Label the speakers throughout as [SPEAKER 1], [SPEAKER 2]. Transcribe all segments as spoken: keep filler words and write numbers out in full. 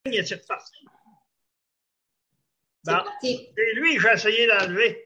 [SPEAKER 1] il est reparti. Bon, c'est lui que j'ai essayé d'enlever.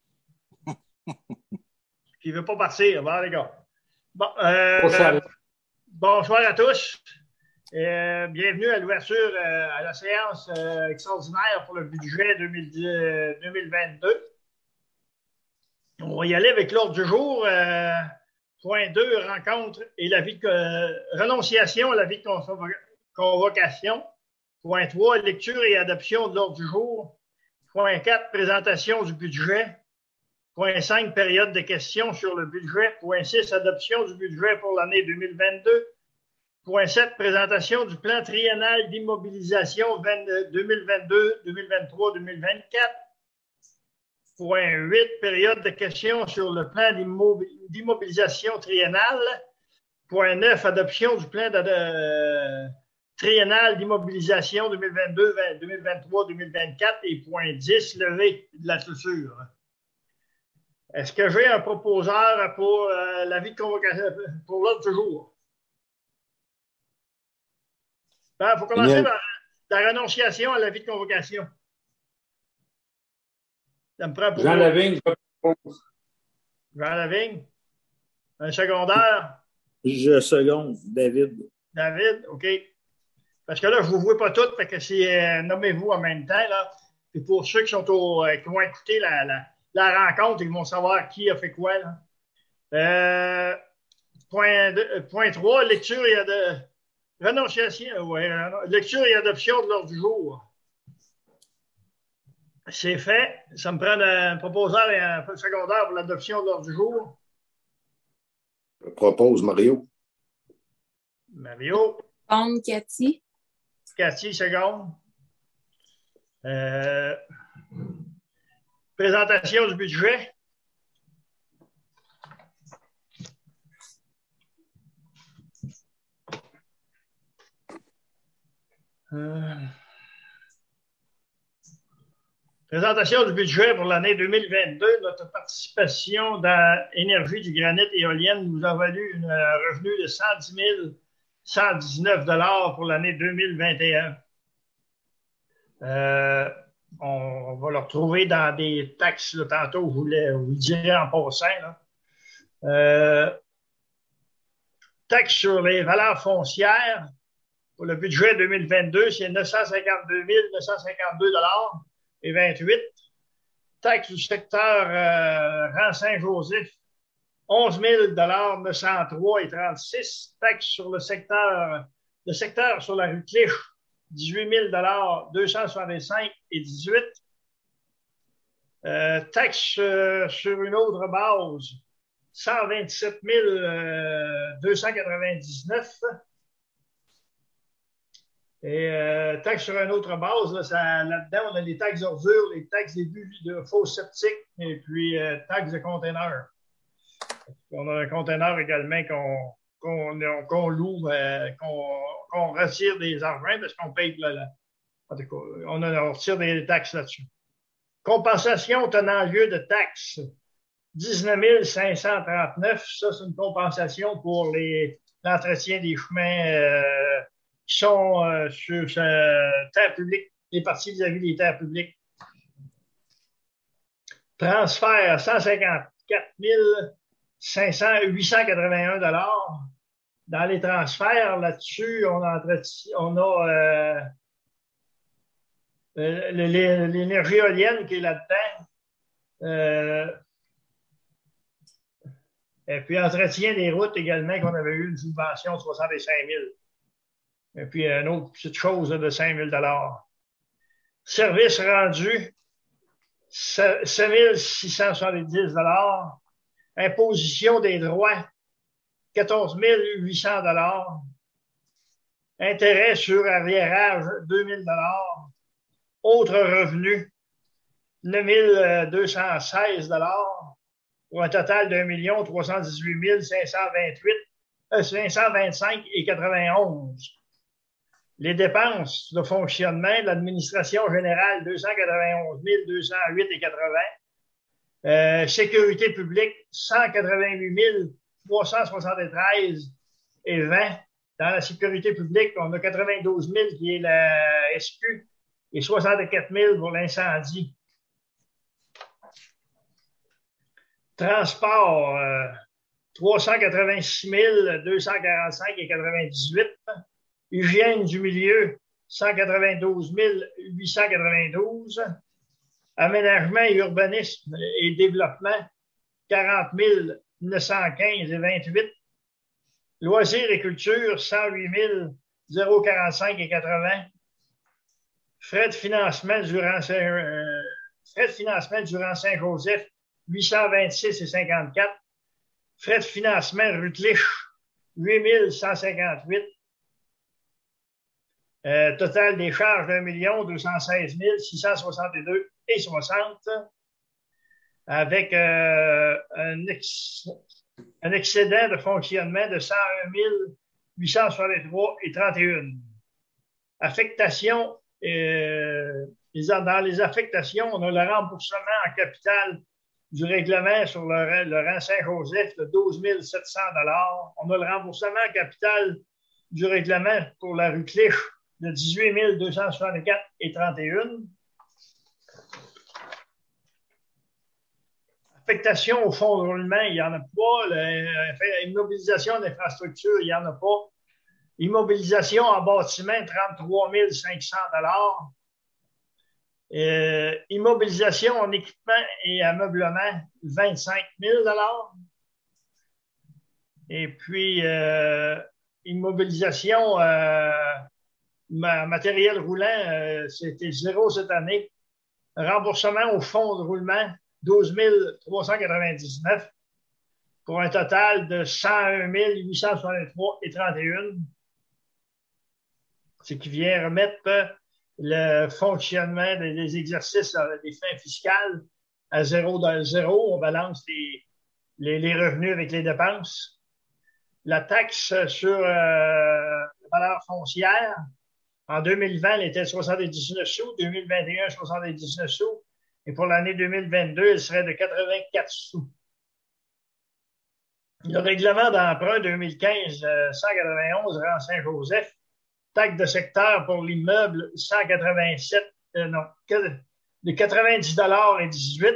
[SPEAKER 1] Puis il ne veut pas partir. Bon, les gars. Bon, euh, bonsoir. bonsoir à tous. Euh, bienvenue à l'ouverture euh, à la séance euh, extraordinaire pour le budget deux mille vingt-deux. On va y aller avec l'ordre du jour. Euh, point deux, rencontre et l'avis de euh, renonciation à l'avis de convocation. Point trois, lecture et adoption de l'ordre du jour. Point quatre, présentation du budget. Point cinq, période de questions sur le budget. Point six, adoption du budget pour l'année deux mille vingt-deux. Point sept, présentation du plan triennal d'immobilisation deux mille vingt-deux, deux mille vingt-trois, deux mille vingt-quatre. Point huit, période de questions sur le plan d'immobilisation triennal. Point neuf, adoption du plan de, de, triennal d'immobilisation deux mille vingt-deux, deux mille vingt-trois, deux mille vingt-quatre. Et point dix, levée de la clôture. Est-ce que j'ai un proposeur pour euh, l'avis de convocation pour l'ordre du jour? Il ben, faut commencer Daniel. par la renonciation à l'avis de convocation. Ça me prend pour
[SPEAKER 2] Jean Lavigne, je propose.
[SPEAKER 1] Jean Lavigne. Un secondaire.
[SPEAKER 3] Je seconde, David.
[SPEAKER 1] David, OK. Parce que là, je ne vous vois pas toutes, fait que c'est euh, nommez-vous en même temps, là. Puis pour ceux qui sont au, euh, qui vont écouter la, la, la rencontre, ils vont savoir qui a fait quoi, là. Euh, point, deux, point trois, lecture et de renonciation, ouais, lecture et adoption de l'ordre du jour. C'est fait. Ça me prend un proposeur et un secondaire pour l'adoption de l'ordre du jour.
[SPEAKER 2] Je propose Mario.
[SPEAKER 1] Mario.
[SPEAKER 4] Seconde, Cathy.
[SPEAKER 1] Cathy, seconde. Euh, présentation du budget. Euh, présentation du budget pour l'année deux mille vingt-deux. Notre participation dans l'énergie du granit éolienne nous a valu un revenu de cent dix mille cent dix-neuf dollars pour l'année deux mille vingt et un. Euh, on, on va le retrouver dans des taxes, là, tantôt, je vous le dirai en passant. Là. Euh, taxes sur les valeurs foncières pour le budget deux mille vingt-deux, c'est neuf cent cinquante-deux mille neuf cent cinquante-deux dollars et vingt-huit. Taxes du secteur euh, rang Saint-Joseph, onze mille neuf cent trois et trente-six. Taxes sur le secteur, le secteur sur la rue Cliche, dix-huit mille deux cent soixante-cinq et dix-huit. Euh, taxes euh, sur une autre base, cent vingt-sept mille deux cent quatre-vingt-dix-neuf. Et euh, taxes sur une autre base, là, ça, là-dedans, on a les taxes d'ordures, les taxes des buts de faux sceptiques et puis euh, taxes de containers. On a un container également qu'on, qu'on, qu'on loue, euh, qu'on, qu'on retire des argents parce qu'on paye là, là. En tout cas, on, a, on retire des taxes là-dessus. Compensation tenant lieu de taxes, dix-neuf mille cinq cent trente-neuf. Ça, c'est une compensation pour les, l'entretien des chemins euh, qui sont euh, sur euh, terre publique, les parties vis-à-vis des terres publiques. Transfert, cent cinquante-quatre mille cinq cents, huit cent quatre-vingt-un dollars. Dans les transferts, là-dessus, on a, on a euh, l'énergie éolienne qui est là-dedans. Euh, et puis, entretien des routes également, qu'on avait eu une subvention de soixante-cinq mille. Et puis, une autre petite chose de cinq mille dollars. Service rendu, sept mille six cent soixante-dix dollars. Imposition des droits, quatorze mille huit cents dollars. Intérêt sur arriérage, deux mille dollars. Autres revenus, neuf mille deux cent seize dollars. Pour un total d'un million trois cent dix-huit mille cinq cent vingt-huit, euh, cinq cent vingt-cinq et quatre-vingt-onze. Les dépenses de fonctionnement, l'administration générale, deux cent quatre-vingt-onze mille deux cent huit et quatre-vingts. Euh, sécurité publique, cent quatre-vingt-huit mille trois cent soixante-treize et vingt. dans la sécurité publique, on a quatre-vingt-douze mille qui est la S Q et soixante-quatre mille pour l'incendie. Transport, euh, trois cent quatre-vingt-six mille deux cent quarante-cinq et quatre-vingt-dix-huit. Hygiène du milieu, cent quatre-vingt-douze mille huit cent quatre-vingt-douze. Aménagement et urbanisme et développement, quarante mille neuf cent quinze et vingt-huit. Loisirs et culture, cent huit mille quarante-cinq et quatre-vingts. Frais de financement durant, euh, frais de financement durant Saint-Joseph, huit cent vingt-six et cinquante-quatre. Frais de financement Rutlich, huit mille cent cinquante-huit. Euh, total des charges d'un million deux cent seize mille six cent soixante-deux et soixante, avec euh, un, ex, un excédent de fonctionnement de cent un mille huit cent soixante-trois et trente et un. Affectation, euh, dans les affectations, on a le remboursement en capital du règlement sur le, le rang Saint-Joseph de douze mille sept cents dollars. On a le remboursement en capital du règlement pour la rue Clich de dix-huit mille deux cent soixante-quatre et trente et un. Affectation au fonds de roulement, il n'y en a pas. Immobilisation d'infrastructure, il n'y en a pas. Immobilisation en bâtiment, trente-trois mille cinq cents dollars. Euh, immobilisation en équipement et ameublement, vingt-cinq mille dollars. Et puis, euh, immobilisation euh, matériel roulant, euh, c'était zéro cette année. Remboursement au fonds de roulement, douze mille trois cent quatre-vingt-dix-neuf pour un total de cent un mille huit cent soixante-trois et trente et un. Ce qui vient remettre le fonctionnement des exercices des fins fiscales à zéro dans zéro. On balance les, les, les revenus avec les dépenses. La taxe sur euh, la valeur foncière, en deux mille vingt, elle était de soixante-dix-neuf sous, deux mille vingt et un, soixante-dix-neuf sous, et pour l'année deux mille vingt-deux, elle serait de quatre-vingt-quatre sous. Le règlement d'emprunt deux mille quinze, cent quatre-vingt-onze, rang Saint-Joseph, taxe de secteur pour l'immeuble, cent quatre-vingt-sept, euh, non, de quatre-vingt-dix dollars et dix-huit.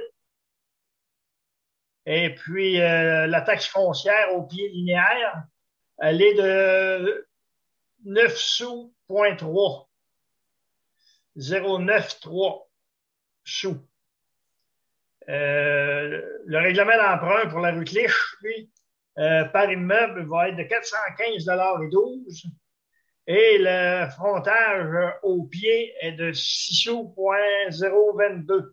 [SPEAKER 1] Et puis, euh, la taxe foncière au pied linéaire, elle est de neuf sous, point trois. zéro neuf trois sous. Euh, le règlement d'emprunt pour la rue Clich, lui, euh, par immeuble, va être de quatre cent quinze dollars et douze. Et le frontage au pied est de six sous, point zéro vingt-deux.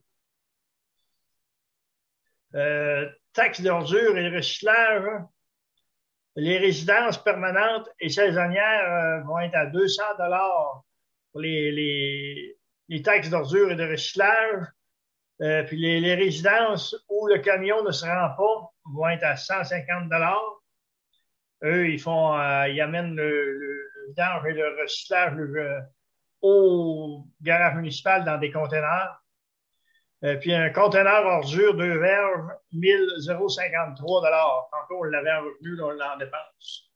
[SPEAKER 1] Euh, taxe d'ordure et de recyclage, les résidences permanentes et saisonnières euh, vont être à deux cents dollars pour les, les, les taxes d'ordure et de recyclage. Euh, puis les, les résidences où le camion ne se rend pas vont être à cent cinquante dollars. Eux, ils font, euh, ils amènent le, le, le vidange et le recyclage le, au garage municipal dans des conteneurs. Euh, puis un conteneur ordure deux verges, mille cinquante-trois dollars. Tantôt, on l'avait en revenu, là, on l'a en dépense.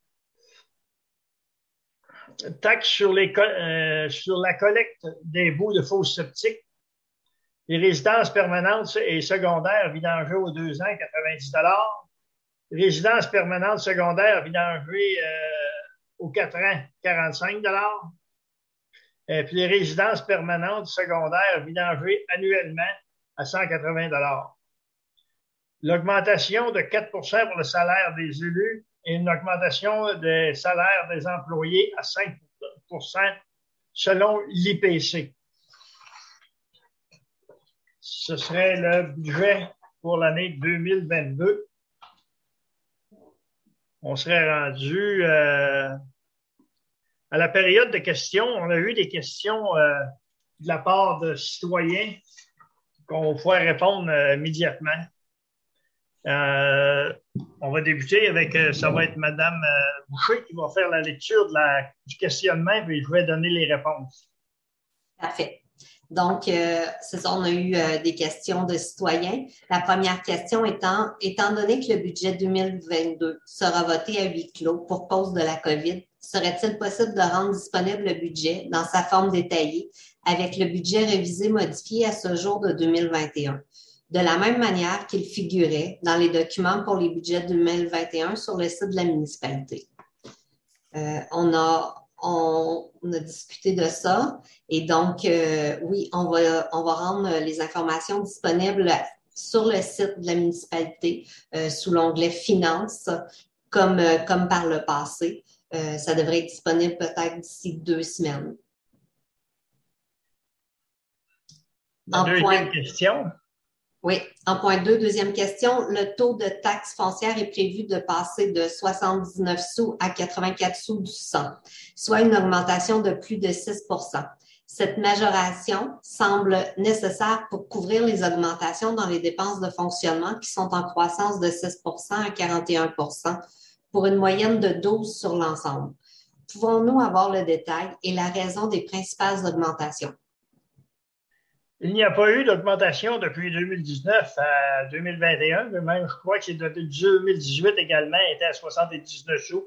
[SPEAKER 1] Taxe sur, les, euh, sur la collecte des bouts de fosses septiques. Les résidences permanentes et secondaires vidangées aux deux ans, quatre-vingt-dix dollars. Résidences permanentes secondaires vidangées euh, aux quatre ans, quarante-cinq dollars. Et puis les résidences permanentes secondaires vidangées annuellement à cent quatre-vingts dollars. L'augmentation de quatre pour cent pour le salaire des élus et une augmentation des salaires des employés à cinq pour cent selon l'I P C. Ce serait le budget pour l'année deux mille vingt-deux. On serait rendu euh, à la période de questions. On a eu des questions euh, de la part de citoyens qu'on pourrait répondre euh, immédiatement. Euh, on va débuter avec, euh, ça va être Mme euh, Boucher qui va faire la lecture de la, du questionnement, puis je vais donner les réponses.
[SPEAKER 4] Parfait. Donc, euh, c'est ça, on a eu euh, des questions de citoyens. La première question étant, étant donné que le budget deux mille vingt-deux sera voté à huis clos pour cause de la COVID, serait-il possible de rendre disponible le budget dans sa forme détaillée avec le budget révisé modifié à ce jour de deux mille vingt et un, de la même manière qu'il figurait dans les documents pour les budgets deux mille vingt et un sur le site de la municipalité? Euh, on a On, on a discuté de ça et donc, euh, oui, on va, on va rendre les informations disponibles sur le site de la municipalité euh, sous l'onglet Finances, comme, euh, comme par le passé. Euh, ça devrait être disponible peut-être d'ici deux semaines.
[SPEAKER 1] La deuxième point... question.
[SPEAKER 4] Oui. En point deux, deuxième question, le taux de taxe foncière est prévu de passer de soixante-dix-neuf sous à quatre-vingt-quatre sous du cent, soit une augmentation de plus de six pour cent. Cette majoration semble nécessaire pour couvrir les augmentations dans les dépenses de fonctionnement qui sont en croissance de six pour cent à quarante et un pour cent pour une moyenne de douze sur l'ensemble. Pouvons-nous avoir le détail et la raison des principales augmentations?
[SPEAKER 1] Il n'y a pas eu d'augmentation depuis deux mille dix-neuf à deux mille vingt et un, mais même je crois que c'est de deux mille dix-huit également, était à soixante-dix-neuf sous.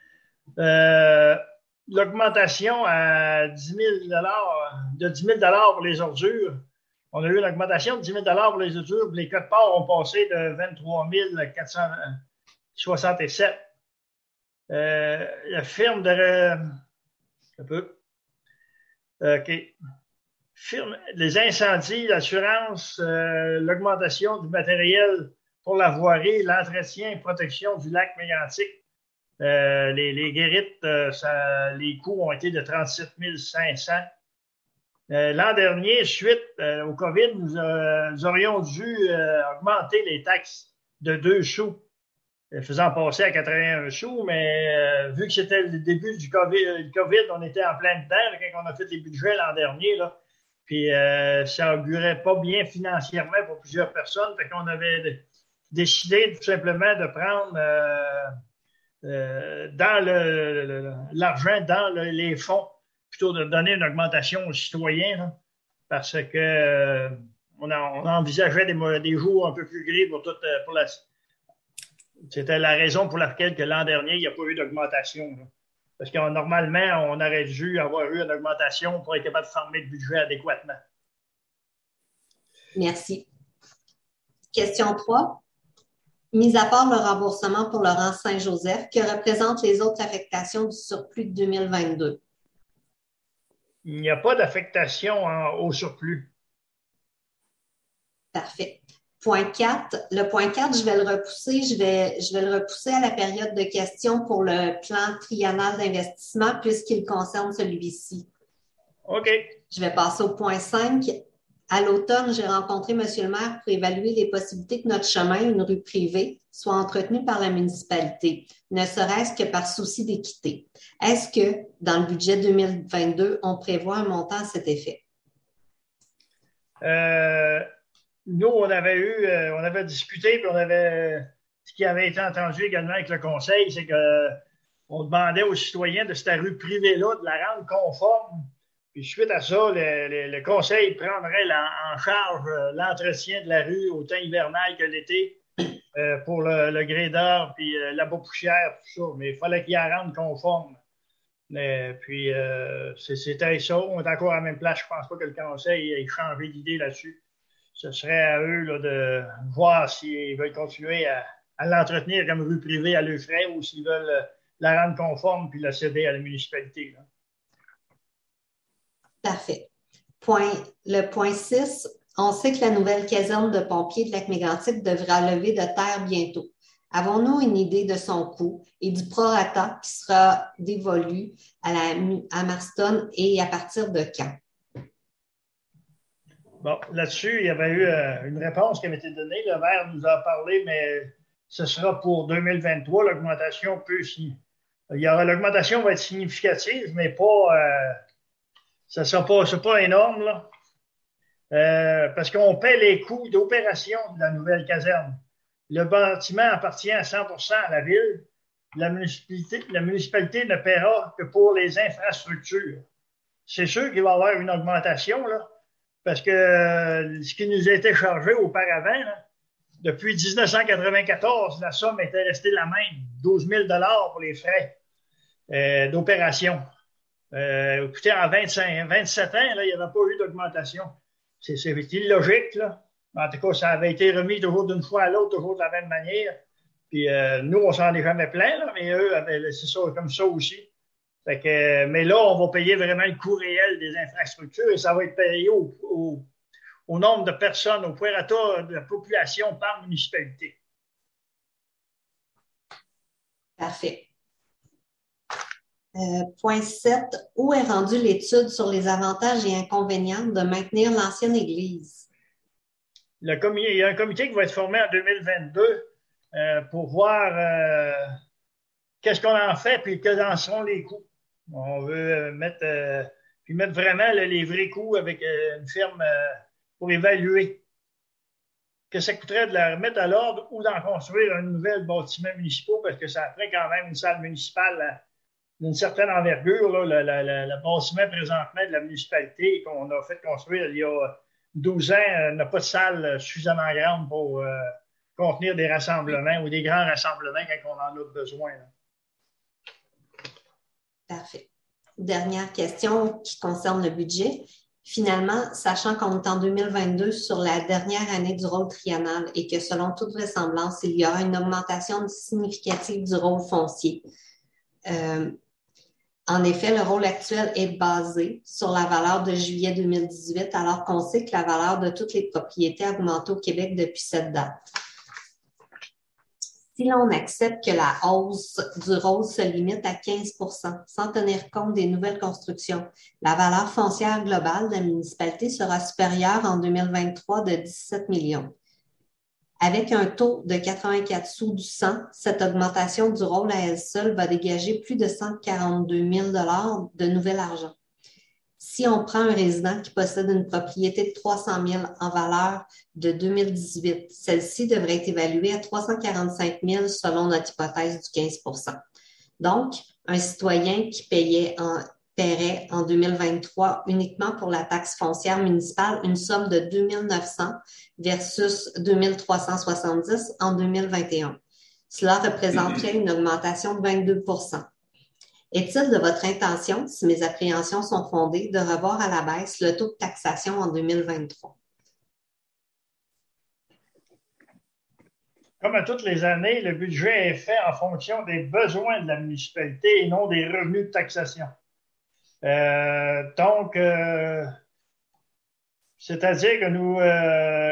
[SPEAKER 1] Euh, l'augmentation à dix mille dollars, de dix mille dollars pour les ordures, on a eu une augmentation de dix mille dollars pour les ordures, les codes-parts ont passé de vingt-trois mille quatre cent soixante-sept. Euh, la firme de... Un peu. OK. Firme, les incendies, l'assurance, euh, l'augmentation du matériel pour la voirie, l'entretien et protection du lac Mégantic. Euh, les, les guérites, euh, ça, les coûts ont été de trente-sept mille cinq cents. Euh, l'an dernier, suite euh, au COVID, nous, euh, nous aurions dû euh, augmenter les taxes de deux sous, faisant passer à quatre-vingt-un sous, mais euh, vu que c'était le début du COVID, du COVID, on était en plein dedans là, quand on a fait les budgets l'an dernier, là. Puis euh, ça augurait pas bien financièrement pour plusieurs personnes. Fait qu'on avait décidé tout simplement de prendre euh, euh, dans le, le, l'argent, dans le, les fonds, plutôt de donner une augmentation aux citoyens, là, parce que euh, on, a, on envisageait des, des jours un peu plus gris pour toute pour la. C'était la raison pour laquelle que l'an dernier, il n'y a pas eu d'augmentation. Là. Parce que normalement, on aurait dû avoir eu une augmentation pour être capable de former le budget adéquatement.
[SPEAKER 4] Merci. Question trois. Mis à part le remboursement pour le rang Saint-Joseph, que représentent les autres affectations du surplus de deux mille vingt-deux?
[SPEAKER 1] Il n'y a pas d'affectation en, au surplus.
[SPEAKER 4] Parfait. Point quatre. Le point quatre, je vais le repousser. Je vais, je vais le repousser à la période de questions pour le plan triennal d'investissement puisqu'il concerne celui-ci.
[SPEAKER 1] OK.
[SPEAKER 4] Je vais passer au point cinq. À l'automne, j'ai rencontré M. le maire pour évaluer les possibilités que notre chemin, une rue privée, soit entretenu par la municipalité, ne serait-ce que par souci d'équité. Est-ce que, dans le budget deux mille vingt-deux, on prévoit un montant à cet effet?
[SPEAKER 1] Euh... Nous, on avait eu, euh, on avait discuté, puis on avait, ce qui avait été entendu également avec le conseil, c'est que on demandait aux citoyens de cette rue privée-là de la rendre conforme. Puis suite à ça, le, le, le conseil prendrait la, en charge euh, l'entretien de la rue autant hivernal que l'été euh, pour le, le grédeur, puis euh, la poussière, tout ça. Mais il fallait qu'il la rende conforme. Mais, puis euh, c'était ça. On est encore à la même place. Je pense pas que le conseil ait changé d'idée là-dessus. Ce serait à eux là, de voir s'ils veulent continuer à, à l'entretenir comme rue privée à leurs frais ou s'ils veulent euh, la rendre conforme puis la céder à la municipalité. Là.
[SPEAKER 4] Parfait. Point, le point six, on sait que la nouvelle caserne de pompiers de Lac-Mégantic devra lever de terre bientôt. Avons-nous une idée de son coût et du prorata qui sera dévolu à, la, à Marston et à partir de quand?
[SPEAKER 1] Bon, là-dessus, il y avait eu euh, une réponse qui avait été donnée. Le maire nous a parlé, mais ce sera pour deux mille vingt-trois. L'augmentation peut s'y... Il y aura, l'augmentation va être significative, mais pas... Euh, ça sera pas... C'est pas énorme, là. Euh, parce qu'on paie les coûts d'opération de la nouvelle caserne. Le bâtiment appartient à cent pour cent à la ville. La municipalité, la municipalité ne paiera que pour les infrastructures. C'est sûr qu'il va y avoir une augmentation, là. parce que euh, ce qui nous a été chargé auparavant, là, depuis dix-neuf cent quatre-vingt-quatorze, la somme était restée la même, douze mille dollars pour les frais euh, d'opération. Euh, écoutez, en vingt-cinq, vingt-sept ans, là, il n'y avait pas eu d'augmentation. C'est, c'est illogique, là. En tout cas, ça avait été remis toujours d'une fois à l'autre, toujours de la même manière. Puis euh, nous, on s'en est jamais plaint, là, mais eux avaient laissé ça comme ça aussi. Fait que, mais là, on va payer vraiment le coût réel des infrastructures et ça va être payé au, au, au nombre de personnes, au prorata de la population par municipalité.
[SPEAKER 4] Parfait. Euh, point sept. Où est rendue l'étude sur les avantages et inconvénients de maintenir l'ancienne église?
[SPEAKER 1] Le comité, il y a un comité qui va être formé en deux mille vingt-deux euh, pour voir euh, qu'est-ce qu'on en fait et quels en sont les coûts. On veut mettre, euh, puis mettre vraiment là, les vrais coûts avec euh, une firme euh, pour évaluer que ça coûterait de la remettre à l'ordre ou d'en construire un nouvel bâtiment municipal parce que ça ferait quand même une salle municipale euh, d'une certaine envergure. Là, le, le, le, le bâtiment présentement de la municipalité qu'on a fait construire il y a douze ans euh, n'a pas de salle suffisamment grande pour euh, contenir des rassemblements ou des grands rassemblements quand on en a besoin. Là.
[SPEAKER 4] Parfait. Dernière question qui concerne le budget. Finalement, sachant qu'on est en deux mille vingt-deux sur la dernière année du rôle triennal et que selon toute vraisemblance, il y aura une augmentation significative du rôle foncier. Euh, en effet, le rôle actuel est basé sur la valeur de juillet deux mille dix-huit, alors qu'on sait que la valeur de toutes les propriétés a augmenté au Québec depuis cette date. Si l'on accepte que la hausse du rôle se limite à quinze pour cent, sans tenir compte des nouvelles constructions, la valeur foncière globale de la municipalité sera supérieure en deux mille vingt-trois de dix-sept millions. Avec un taux de quatre-vingt-quatre sous du cent, cette augmentation du rôle à elle seule va dégager plus de cent quarante-deux mille dollars de nouvel argent. Si on prend un résident qui possède une propriété de trois cent mille en valeur de deux mille dix-huit, celle-ci devrait être évaluée à trois cent quarante-cinq mille selon notre hypothèse du quinze pour cent. Donc, un citoyen qui payait en, paierait en deux mille vingt-trois uniquement pour la taxe foncière municipale une somme de deux mille neuf cents versus deux mille trois cent soixante-dix en deux mille vingt et un. Cela représenterait une augmentation de vingt-deux pour cent. Est-il de votre intention, si mes appréhensions sont fondées, de revoir à la baisse le taux de taxation en deux mille vingt-trois?
[SPEAKER 1] Comme à toutes les années, le budget est fait en fonction des besoins de la municipalité et non des revenus de taxation. Euh, donc, euh, c'est-à-dire que nous... Euh,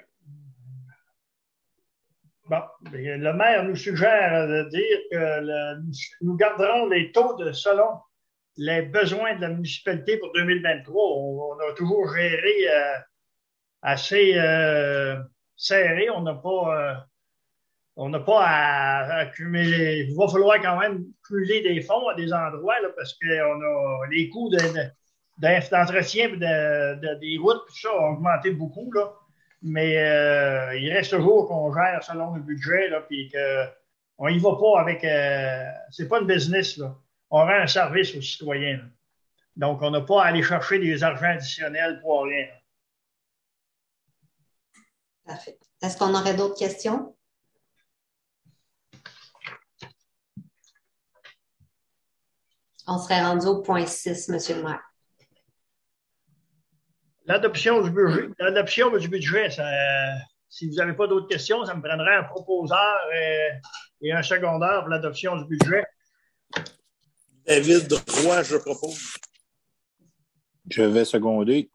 [SPEAKER 1] Bon, le maire nous suggère de dire que le, nous garderons les taux de selon les besoins de la municipalité pour deux mille vingt-trois. On, on a toujours géré euh, assez euh, serré. On n'a pas, euh, on n'a pas à, à accumuler. Il va falloir quand même cumuler des fonds à des endroits là, parce que on a les coûts de, de, d'entretien de, de, des routes, tout ça a augmenté beaucoup là. Mais euh, il reste toujours qu'on gère selon le budget, là, puis qu'on y va pas avec... Euh, c'est pas une business, là. On rend un service aux citoyens. Là. Donc, on n'a pas à aller chercher des argents additionnels pour rien. Là.
[SPEAKER 4] Parfait. Est-ce qu'on aurait d'autres questions? On serait rendu au point six, M. le maire.
[SPEAKER 1] L'adoption du budget, l'adoption du budget ça, si vous n'avez pas d'autres questions, ça me prendrait un proposeur et, et un secondaire pour l'adoption du budget.
[SPEAKER 3] David Roy, je propose.
[SPEAKER 5] Je vais seconder.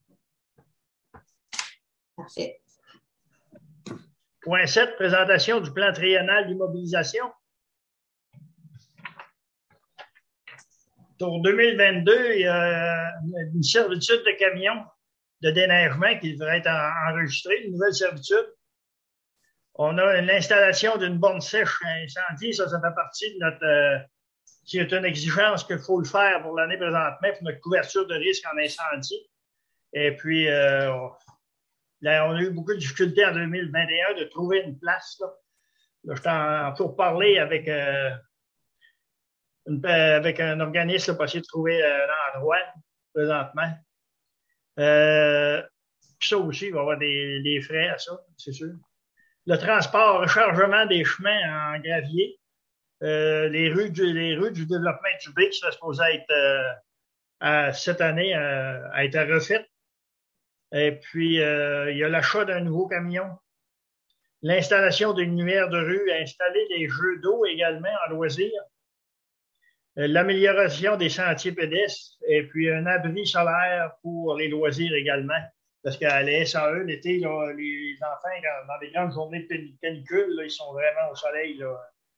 [SPEAKER 4] Parfait.
[SPEAKER 1] Point sept, présentation du plan triennal d'immobilisation. Pour deux mille vingt-deux, il y a une servitude de camion de déneigement qui devrait être enregistrée, une nouvelle servitude. On a l'installation d'une borne sèche à incendie, ça, ça fait partie de notre... Euh, c'est une exigence qu'il faut le faire pour l'année présentement, pour notre couverture de risque en incendie. Et puis, euh, là, on a eu beaucoup de difficultés en deux mille vingt et un de trouver une place. Là, là je suis en pour parler avec, euh, une, avec un organisme là, pour essayer de trouver un endroit présentement. Euh, ça aussi, il va y avoir des, des frais à ça, c'est sûr. Le transport, rechargement des chemins en gravier. Euh, les, rues du, les rues du développement du B qui seraient supposées être euh, à, cette année euh, a été refaite. Et puis, euh, il y a l'achat d'un nouveau camion. L'installation d'une lumière de rue, installer des jeux d'eau également en loisirs. Euh, l'amélioration des sentiers pédestres et puis un abri solaire pour les loisirs également. Parce qu'à la S A E, l'été, là, les enfants, dans les grandes journées de canicule, là, ils sont vraiment au soleil. Là.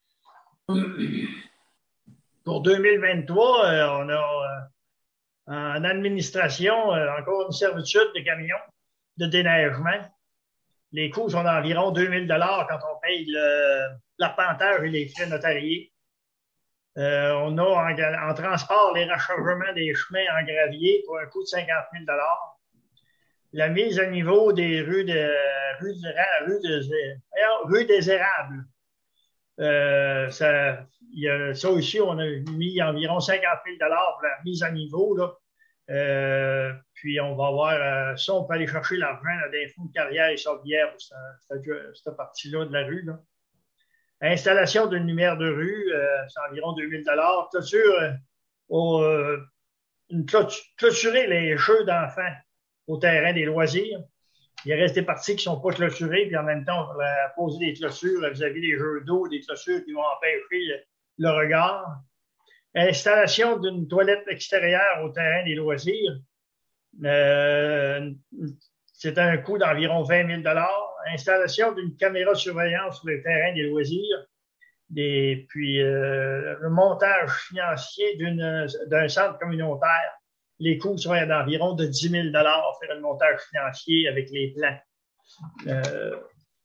[SPEAKER 1] Pour deux mille vingt-trois, euh, on a euh, en administration euh, encore une servitude de camions de déneigement. Les coûts sont d'environ deux mille dollars quand on paye l'arpentage et les frais notariés. Euh, on a en, en transport les rechargements des chemins en gravier pour un coût de cinquante mille dollars. La mise à niveau des rues de rue de, rue de, rue des érables. Euh, ça, y a, ça aussi, on a mis environ cinquante mille dollars pour la mise à niveau. Là. Euh, puis on va voir, euh, ça, on peut aller chercher l'argent dans des fonds de carrière et sauvegarde pour cette, cette, cette partie-là de la rue. Là. Installation d'une lumière de rue, euh, c'est environ deux mille dollars. Clôture, euh, au, euh, une clôture, clôturer les jeux d'enfants au terrain des loisirs. Il reste des parties qui ne sont pas clôturées, puis en même temps, on va poser des clôtures vis-à-vis des jeux d'eau, des clôtures qui vont empêcher le, le regard. Installation d'une toilette extérieure au terrain des loisirs. Euh, c'est un coût d'environ vingt mille dollars. Installation d'une caméra de surveillance sur le terrain des loisirs. Des, puis euh, le montage financier d'un centre communautaire. Les coûts seraient d'environ de dix mille dollars pour faire le montage financier avec les plans. Euh,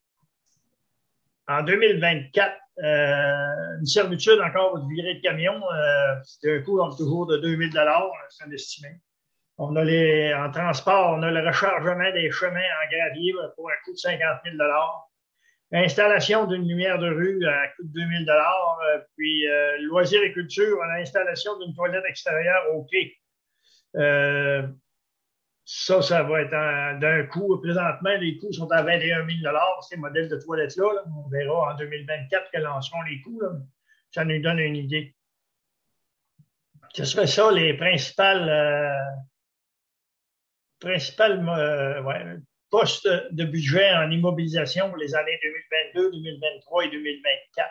[SPEAKER 1] en deux mille vingt-quatre, euh, une servitude encore de virer de camion, euh, c'est un coût donc, toujours de deux mille dollars, c'est un estimé. On a les, en transport, on a le rechargement des chemins en gravier pour un coût de cinquante mille dollars. Installation d'une lumière de rue à coût de deux mille dollars. Euh, puis, euh, loisirs et culture, l'installation d'une toilette extérieure au quai. Euh, ça, ça va être d'un coût. Présentement, les coûts sont à vingt et un mille dollars ces modèles de toilettes-là. Là. On verra en deux mille vingt-quatre quels en seront les coûts. Là. Ça nous donne une idée. Ce serait ça, les principales, euh, principales euh, ouais, postes de budget en immobilisation pour les années deux mille vingt-deux, deux mille vingt-trois et deux mille vingt-quatre.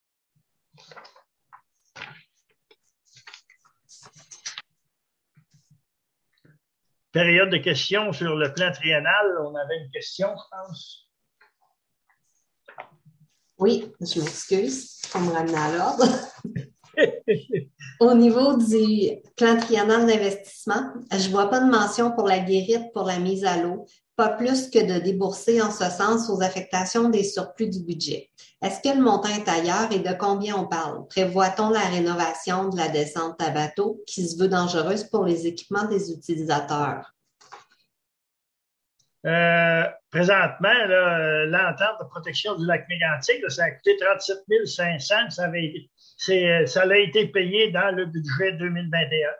[SPEAKER 1] Période de questions sur le plan triennal. On avait une question, je pense.
[SPEAKER 4] Oui, je m'excuse. On me ramener à l'ordre. Au niveau du plan triennal d'investissement, je ne vois pas de mention pour la guérite pour la mise à l'eau, pas plus que de débourser en ce sens aux affectations des surplus du budget. Est-ce que le montant est ailleurs et de combien on parle? Prévoit-on la rénovation de la descente à bateau qui se veut dangereuse pour les équipements des utilisateurs?
[SPEAKER 1] Euh, présentement, l'entente de protection du lac Mégantic, là, ça a coûté trente-sept mille cinq cents. Ça, avait, ça a été payé dans le budget deux mille vingt et un.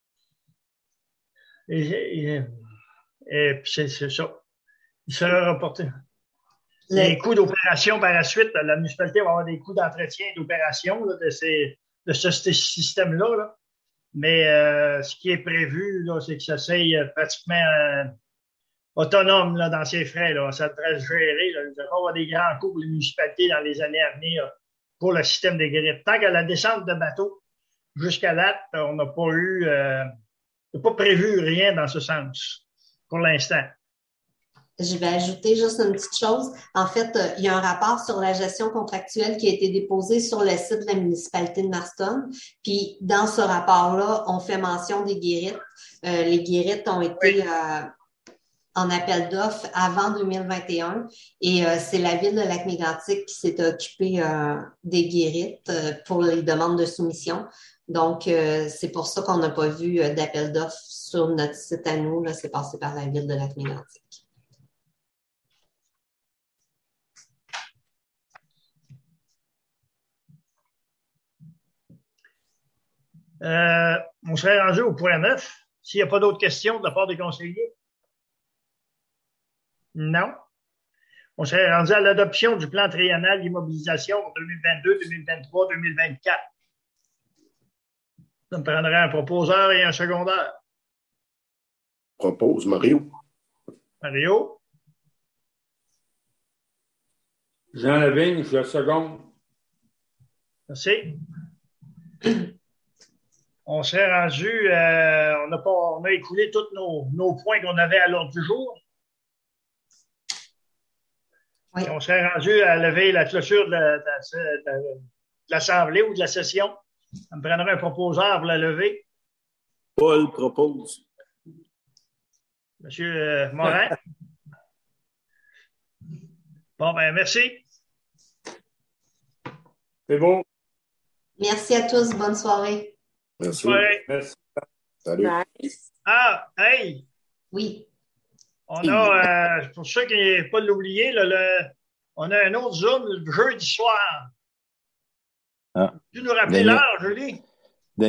[SPEAKER 1] Et, et, et puis c'est ça. Il sera reporté. Le... Les coûts d'opération par la suite, la municipalité va avoir des coûts d'entretien et d'opération de, ces, de ce, ce système-là. Là. Mais euh, ce qui est prévu, c'est que ça soit pratiquement euh, autonome là, dans ses frais. Là. Ça devrait se gérer. Là. Il va y avoir des grands coûts pour les municipalités dans les années à venir pour le système des grippes. Tant qu'à la descente de bateau, jusqu'à là, on n'a pas eu, euh, on n'a pas prévu rien dans ce sens pour l'instant.
[SPEAKER 4] Je vais ajouter juste une petite chose. En fait, euh, il y a un rapport sur la gestion contractuelle qui a été déposé sur le site de la municipalité de Marston. Puis, dans ce rapport-là, on fait mention des guérites. Euh, les guérites ont été oui. euh, en appel d'offres avant deux mille vingt et un et euh, c'est la ville de Lac-Mégantic qui s'est occupée euh, des guérites euh, pour les demandes de soumission. Donc, euh, c'est pour ça qu'on n'a pas vu euh, d'appel d'offres sur notre site à nous. Là, c'est passé par la ville de Lac-Mégantic.
[SPEAKER 1] Euh, on serait rendu au point neuf. S'il n'y a pas d'autres questions de la part des conseillers. Non. On serait rendu à l'adoption du plan triennal d'immobilisation deux mille vingt-deux, deux mille vingt-trois, deux mille vingt-quatre. Ça me prendrait un proposeur et un secondaire.
[SPEAKER 2] Propose Mario.
[SPEAKER 1] Mario?
[SPEAKER 6] Jean Lavigne, je seconde.
[SPEAKER 1] Merci. On serait rendu, euh, on, a pas, on a écoulé tous nos, nos points qu'on avait à l'ordre du jour.
[SPEAKER 4] Oui.
[SPEAKER 1] Et on serait rendu à lever la clôture de, la, de, la, de l'Assemblée ou de la session. Ça me prendrait un proposeur pour la lever.
[SPEAKER 3] Paul propose.
[SPEAKER 1] Monsieur euh, Morin. Bon, ben merci.
[SPEAKER 6] C'est bon.
[SPEAKER 4] Merci à tous. Bonne soirée.
[SPEAKER 2] Merci.
[SPEAKER 1] Ouais.
[SPEAKER 6] Merci.
[SPEAKER 2] Salut.
[SPEAKER 7] Nice.
[SPEAKER 1] Ah, hey!
[SPEAKER 4] Oui.
[SPEAKER 1] On a, euh, pour ceux qui n'ont pas l'oublier, là, le, on a un autre Zoom le jeudi soir.
[SPEAKER 5] Ah.
[SPEAKER 1] Tu nous rappeler
[SPEAKER 5] Demain.
[SPEAKER 1] l'heure, Julie?